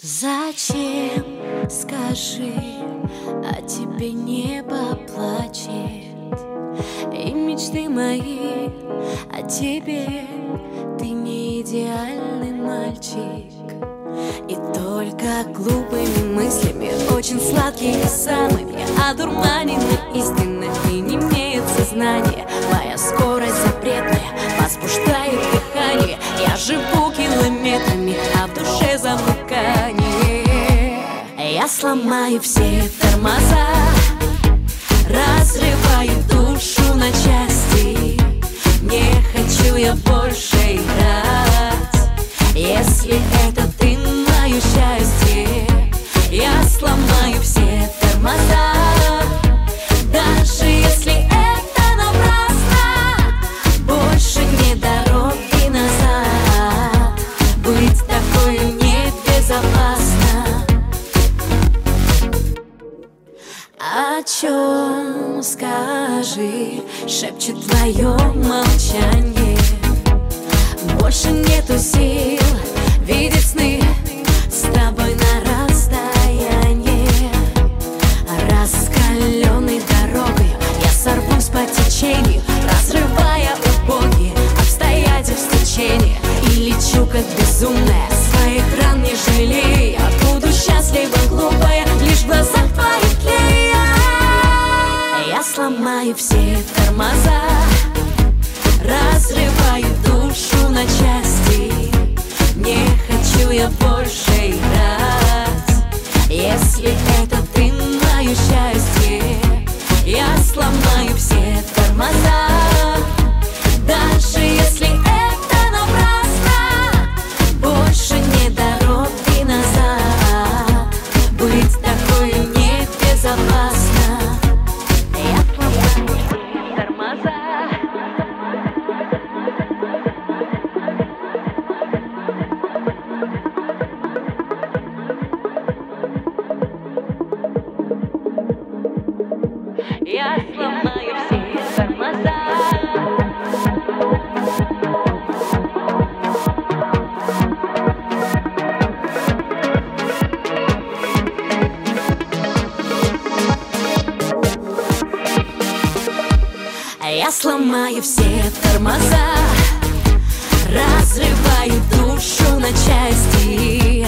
Зачем, скажи, о тебе небо плачет, и мечты мои о тебе. Ты не идеальный мальчик, и только глупыми мыслями, очень сладкими самыми, одурманены истины, и не имеет сознания. Моя скорость запретная возбуждает дыхание. Я живу километрами, а в душе замыкание. Я сломаю все тормоза, разрываю душу на части. Не хочу я больше играть, если это ты мое счастье. Я сломаю все тормоза, даже если это напрасно. Больше не дороги назад, быть такой небезопасно. О чем, скажи, шепчет твое молчание. Больше нету сил видеть сны с тобой на расстоянии. Раскаленной дорогой я сорвусь по течению, разрывая убогие обстоятельства течения. И лечу как безумная, своих ран не жалея. Буду счастлива, глупая, лишь в глазах твоих тлея. Я сломаю все тормоза, разрываю душу на части. Не хочу я больше играть, если это ты мое счастье. Я сломаю все тормоза, даже если это напрасно. Больше не дороги назад, быть такой небезопасно. Я сломаю все тормоза. Я сломаю все тормоза. Я сломаю все тормоза, разрываю душу на части.